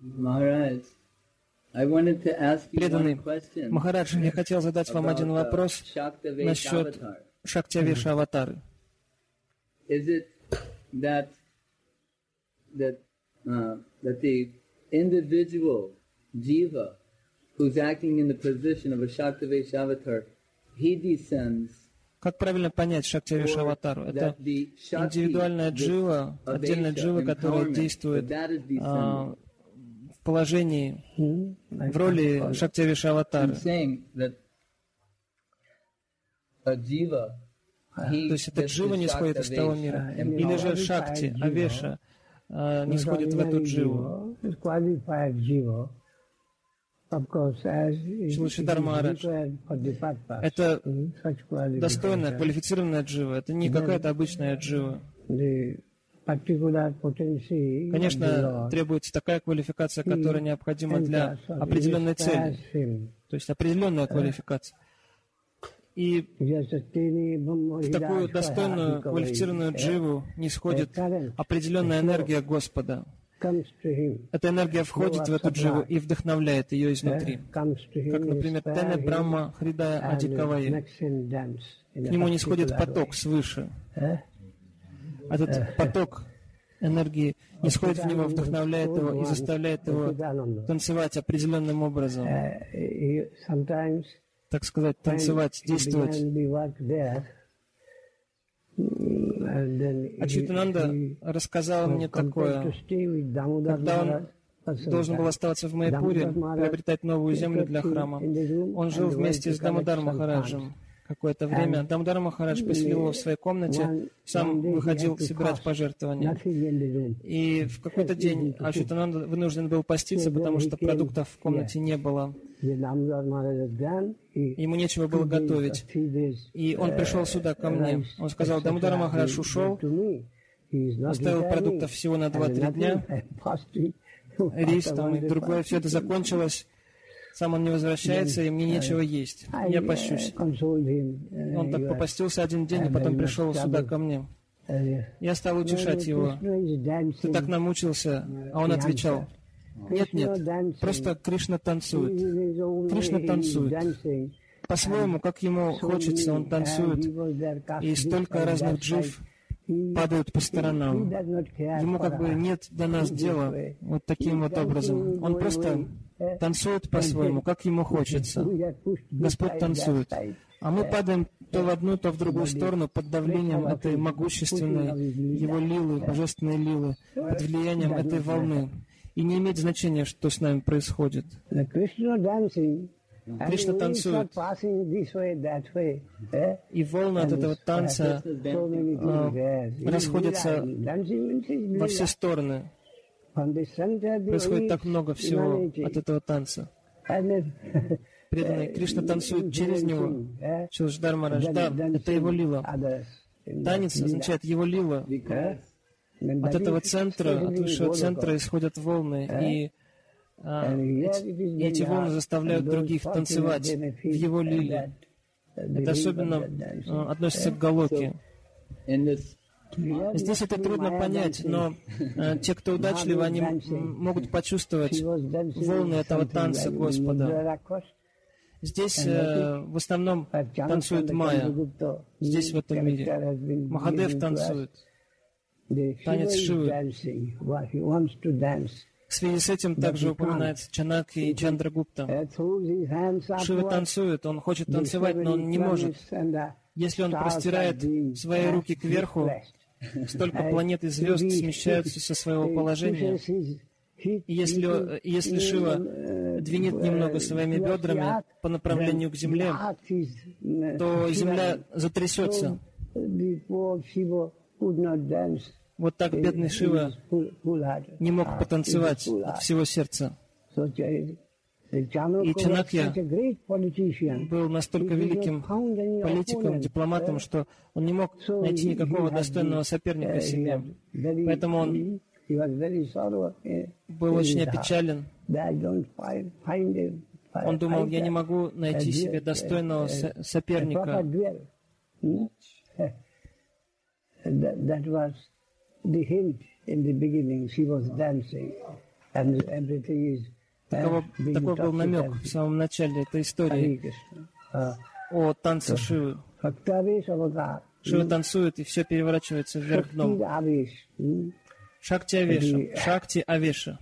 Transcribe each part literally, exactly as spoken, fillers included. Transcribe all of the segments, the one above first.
Преданный Махарадж, я хотел задать вам один вопрос насчет Шактивеша аватары. Как правильно понять Шактивеша аватару? Это индивидуальная джива, отдельная джива, которая действует а, в положении, в роли Шактивеша аватары. То есть это джива не сходит из того мира. Или же Шакти, Авеша, а, не сходит в эту дживу. Шилашидар Махарадж, это достойная, квалифицированная джива, это не какая-то обычная джива. Конечно, требуется такая квалификация, которая необходима для определенной цели, то есть определенная квалификация. И в такую достойную, квалифицированную дживу не сходит определенная энергия Господа. Эта энергия входит в эту дживу и вдохновляет ее изнутри. Как, например, Теме Брахма Хридая Адикаваи. К нему не сходит поток свыше. Этот поток энергии не сходит в него, вдохновляет его и заставляет его танцевать определенным образом. Так сказать, танцевать, действовать. Ачитананда рассказал мне такое, когда он должен был оставаться в Майяпуре, приобретать новую землю для храма. Он жил вместе с Дамодар Махараджем какое-то время. Дамодар Махарадж поселил его в своей комнате, сам выходил собирать пожертвования. И в какой-то день Ачитананда вынужден был поститься, потому что продуктов в комнате не было. Ему нечего было готовить. И он пришел сюда ко мне. Он сказал: Дамодар Махарадж ушел, оставил продуктов всего на два-три дня, рис там и другое, все это закончилось. Сам он не возвращается, и мне нечего есть. Я пощусь. Он так попастился один день, и потом пришел сюда ко мне. Я стал утешать его. Ты так намучился. А он отвечал: нет, нет, просто Кришна танцует. Кришна танцует. По-своему, как ему хочется, он танцует. И столько разных джив падают по сторонам. Ему как бы нет до нас дела вот таким вот образом. Он просто танцует по-своему, как ему хочется. Господь танцует. А мы падаем то в одну, то в другую сторону под давлением этой могущественной его лилы, божественной лилы, под влиянием этой волны. И не имеет значения, что с нами происходит. Кришна танцует. И волны от этого танца э, расходятся во все стороны. Происходит так много всего от этого танца. Преданный Кришна танцует через него. Шилашидар Махарадж, да, это его лила. Танец означает его лила. От этого центра, от высшего центра исходят волны. И а, эти, и эти волны заставляют других танцевать в его лиле. Это особенно а, относится к Галоке. Здесь это трудно понять, но э, те, кто удачливы, они могут почувствовать волны этого танца Господа. Здесь э, в основном танцует Майя, здесь в этом мире. Махадев танцует, танец Шивы. В связи с этим также упоминается Чанак и Чандрагупта. Шива танцует, он хочет танцевать, но он не может. Если он простирает свои руки кверху, столько планет и звезд смещаются со своего положения. И если, если Шива двинет немного своими бедрами по направлению к земле, то земля затрясется. Вот так бедный Шива не мог потанцевать от всего сердца. И Чанакья был настолько великим политиком, дипломатом, что он не мог найти никакого достойного соперника себе. Поэтому он был очень опечален. Он думал: я не могу найти себе достойного со- соперника. Таково, такой был намек в самом начале этой истории о танце Шивы. Шива танцует, и все переворачивается вверх дном. Шакти Авеша. Шакти Авеша.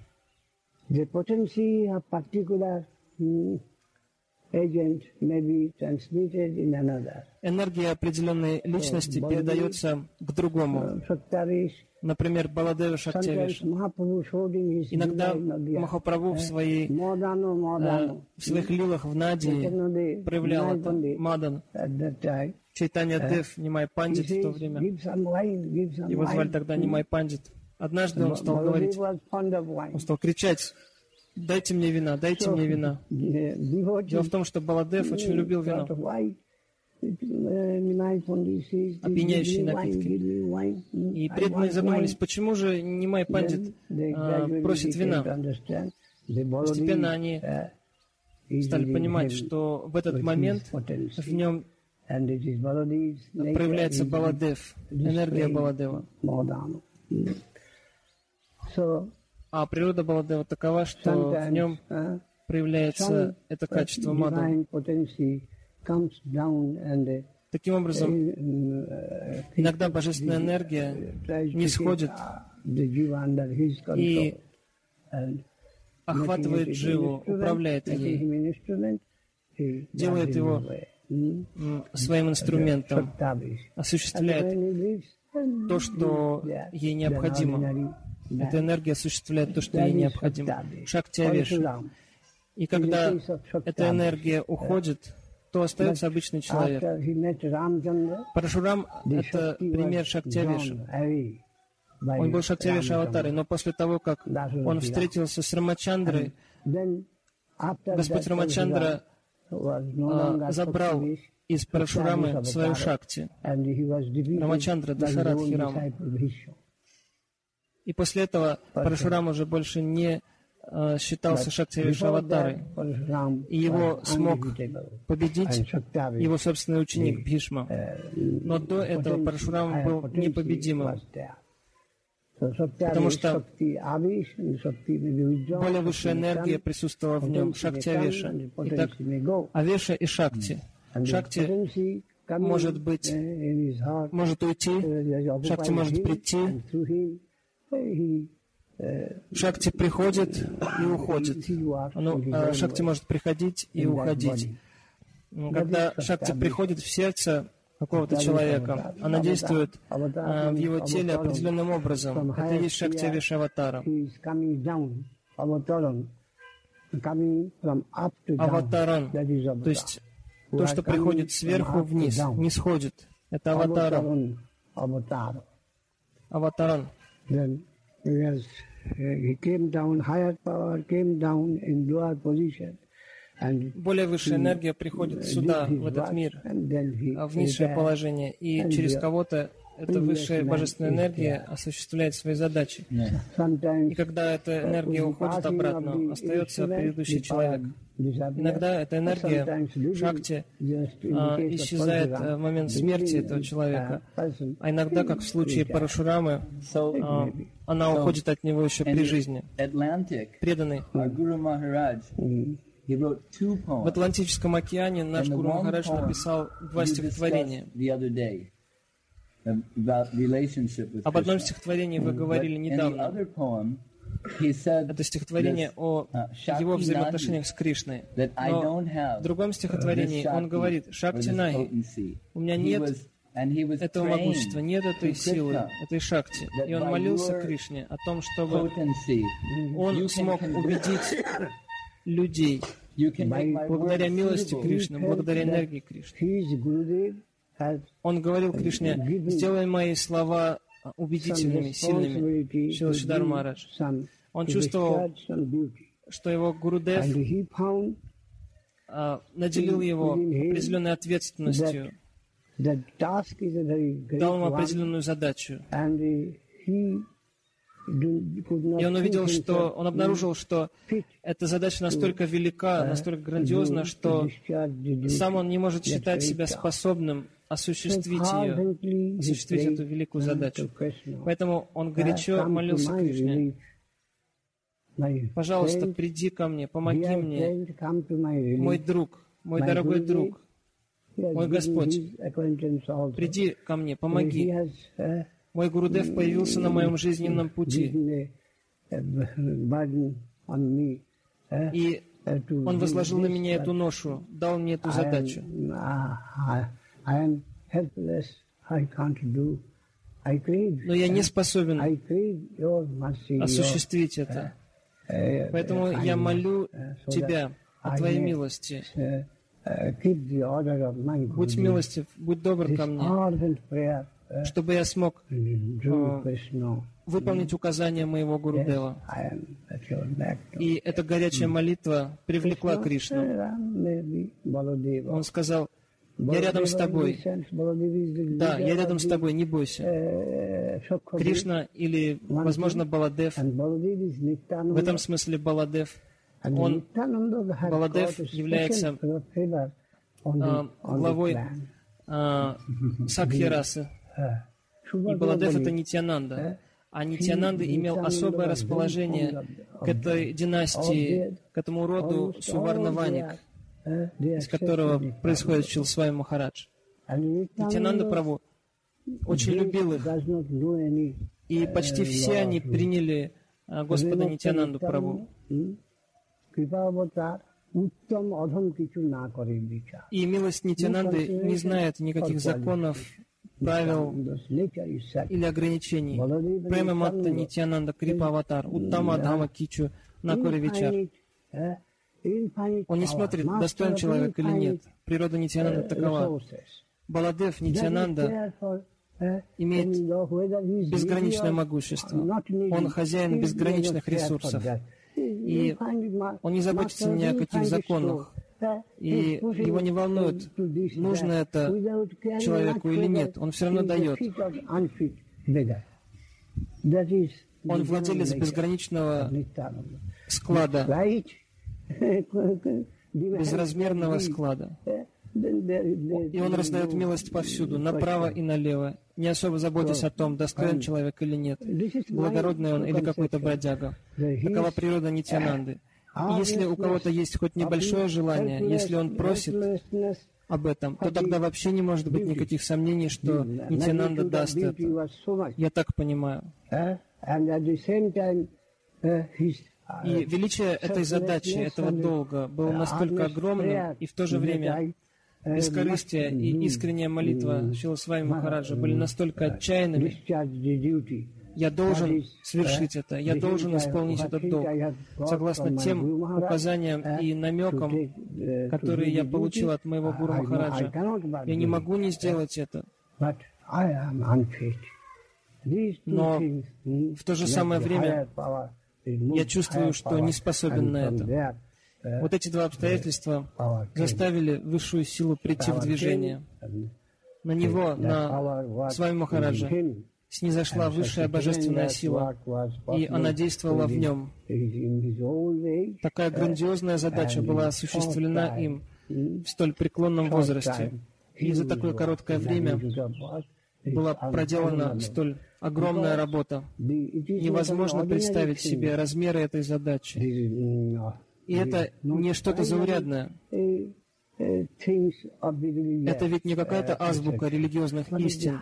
Энергия определенной личности передается к другому. Например, Баладева Шакти Авеша. Иногда Махапрабху в, своей, э, в своих лилах в Нади проявлял это. Мадан. Чайтанья Дев, Нимай Пандит в то время. Его звали тогда Нимай Пандит. Однажды он стал говорить, он стал кричать: «Дайте мне вина, дайте мне вина». Дело в том, что Баладев очень любил вино. Опьяняющие напитки. И преданные задумались, почему же Нимай Пандит а, просит вина. Постепенно они стали понимать, что в этот момент в нем проявляется Баладев, энергия Баладева. А природа Баладева такова, что в нем проявляется это качество Мадхава. Таким образом, иногда божественная энергия не сходит и охватывает Дживу, управляет ей, делает его своим инструментом, осуществляет то, что ей необходимо. Эта энергия осуществляет то, что ей необходимо. Шакти Авеша. И когда эта энергия уходит, то остается обычный человек. Парашурам — это пример Шакти Авеша. Он был Шакти Авеша аватарой, но после того, как он встретился с Рамачандрой, Господь Рамачандра а, забрал из Парашурамы свою Шакти. Рамачандра Дашаратхи Рама. И после этого Парашурам уже больше не э, считался Шакти Авеша аватарой. И его смог победить его собственный ученик Бхишма. Но до этого Парашурам был непобедимым. Потому что более высшая энергия присутствовала в нем, Шакти Авеша. Итак, Авеша и Шакти. Шакти может быть, может уйти, Шакти может прийти, Шакти приходит и уходит. Ну, Шакти может приходить и уходить. Когда Шакти приходит в сердце какого-то человека, она действует а, в его теле определенным образом. Это и есть Шакти Авеша аватара. Аватаран, то есть то, что приходит сверху вниз, не сходит. Это аватара. Аватаран. Более высшая энергия приходит сюда, в этот мир, в низшее положение, и через кого-то эта высшая божественная энергия осуществляет свои задачи. И когда эта энергия уходит обратно, остается предыдущий человек. Иногда эта энергия, Шакти, а, исчезает в момент смерти этого человека, а иногда, как в случае Парашурамы, а, она уходит от него еще при жизни. Преданный. В Атлантическом океане наш Гуру Махарадж написал два стихотворения. Об одном стихотворении вы говорили недавно. Это стихотворение о его взаимоотношениях с Кришной. Но в другом стихотворении он говорит: «Шакти Наги, у меня нет этого могущества, нет этой силы, этой Шакти». И он молился Кришне о том, чтобы он смог убедить людей благодаря милости Кришны, благодаря энергии Кришны. Он говорил Кришне: «Сделай мои слова убедительными, сильными». Шрила Шридар Махарадж. Он чувствовал, что его Гурудев а, наделил его определенной ответственностью, дал ему определенную задачу. И он увидел, что он обнаружил, что эта задача настолько велика, настолько грандиозна, что сам он не может считать себя способным осуществить ее, осуществить эту великую задачу. Поэтому он горячо молился Кришне. Пожалуйста, приди ко мне, помоги мне, мой друг, мой дорогой друг, мой Господь, приди ко мне, помоги. Мой Гурудев появился на моем жизненном пути, и он возложил на меня эту ношу, дал мне эту задачу. Но я не способен осуществить это. Поэтому я молю Тебя о Твоей милости. Будь милостив, будь добр ко мне, чтобы я смог выполнить указания моего Гурудева. И эта горячая молитва привлекла Кришну. Он сказал: я рядом с тобой. Да, я рядом с тобой, не бойся. Кришна или, возможно, Баладев, в этом смысле Баладев, он, Баладев является а, главой а, Сакхи-расы. И Баладев — это Нитьянанда. А Нитьянанда имел особое расположение к этой династии, к этому роду Суварна-Ваник, из которого происходит Шилсвами Махарадж. Нитьянанда Прабху очень любил их, и почти все они приняли Господа Нитьянанду Прабху. И милость Нитьянанды не знает никаких законов, правил или ограничений. Према Матта Нитьянанда Крипа Аватар, Уттама Дхама Кичу Накори Вичар. Он не смотрит, достоин человек или нет. Природа Нитьянанда такова. Баладев Нитьянанда имеет безграничное могущество. Он хозяин безграничных ресурсов. И он не заботится ни о каких законах. И его не волнует, нужно это человеку или нет. Он все равно дает. Он владелец безграничного склада, безразмерного склада. И он раздает милость повсюду, направо и налево, не особо заботясь о том, достоин человек или нет, благородный он или какой-то бродяга. Такова природа Нитьянанды. И если у кого-то есть хоть небольшое желание, если он просит об этом, то тогда вообще не может быть никаких сомнений, что Нитьянанда даст это. Я так понимаю. И величие этой задачи, этого долга было настолько огромным, и в то же время бескорыстие и искренняя молитва Шиласвами Махараджа были настолько отчаянными. Я должен совершить это, я должен исполнить этот долг, согласно тем указаниям и намекам, которые я получил от моего Гуру Махараджа. Я не могу не сделать это. Но в то же самое время я чувствую, что не способен на это. Вот эти два обстоятельства заставили высшую силу прийти в движение. На него, на Свами Махараджа, снизошла высшая божественная сила, и она действовала в нем. Такая грандиозная задача была осуществлена им в столь преклонном возрасте. И за такое короткое время была проделана столь огромная работа. Невозможно представить себе размеры этой задачи. И это не что-то заурядное. Это ведь не какая-то азбука религиозных истин.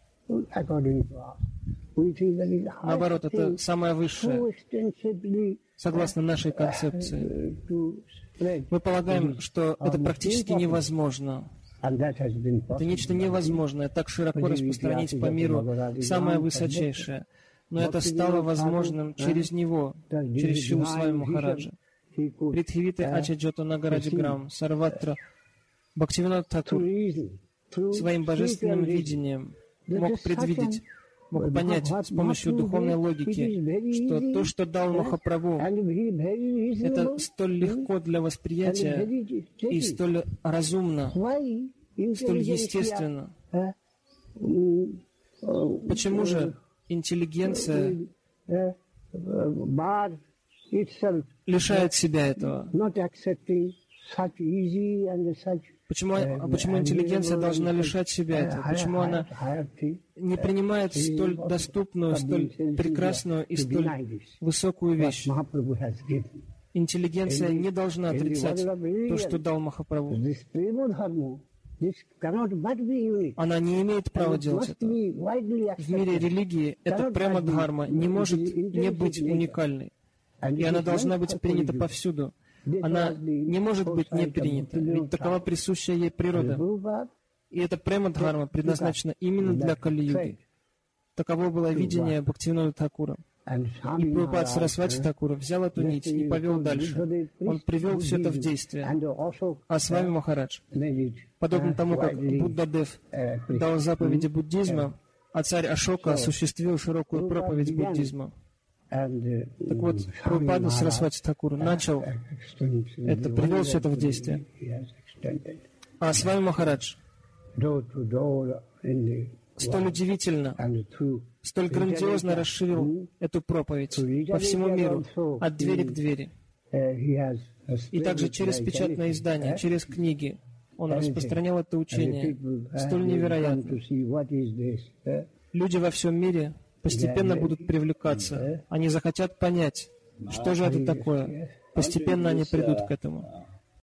Наоборот, это самое высшее, согласно нашей концепции. Мы полагаем, что это практически невозможно. Это нечто невозможное, так широко распространить по миру самое высочайшее. Но это стало возможным через него, через Шиласвами Махараджа. Притхивиты Ачаджота Нагарадиграм, Сарватра, Бхактивинод Тхакур своим божественным видением мог предвидеть, мог понять с помощью духовной логики, что то, что дал Махапрабху, это столь легко для восприятия и столь разумно, столь естественно. Почему же интеллигенция лишает себя этого? Почему, а почему интеллигенция должна лишать себя этого? Почему она не принимает столь доступную, столь прекрасную и столь высокую вещь? Интеллигенция не должна отрицать то, что дал Махапрабху. Она не имеет права делать это. В мире религии эта према-дхарма не может не быть уникальной. И она должна быть принята повсюду. Она не может быть не принята, ведь такова присущая ей природа. И эта према-дхарма предназначена именно для Кали-юги. Таково было видение Бхактивинода Тхакура. И Прабхупад Сарасвати Тхакур взял эту нить и повел дальше. Он привел все это в действие. А с вами Махарадж, подобно тому, как Буддадев дал заповеди буддизма, а царь Ашока осуществил широкую проповедь буддизма. Так вот, Прабхупада Сарасвати Тхакур начал это, привел все это в действие. А с вами Махарадж, столь удивительно, столь грандиозно расширил эту проповедь по всему миру, от двери к двери. И также через печатное издание, через книги он распространял это учение, столь невероятно. Люди во всем мире постепенно будут привлекаться, они захотят понять, что же это такое. Постепенно они придут к этому.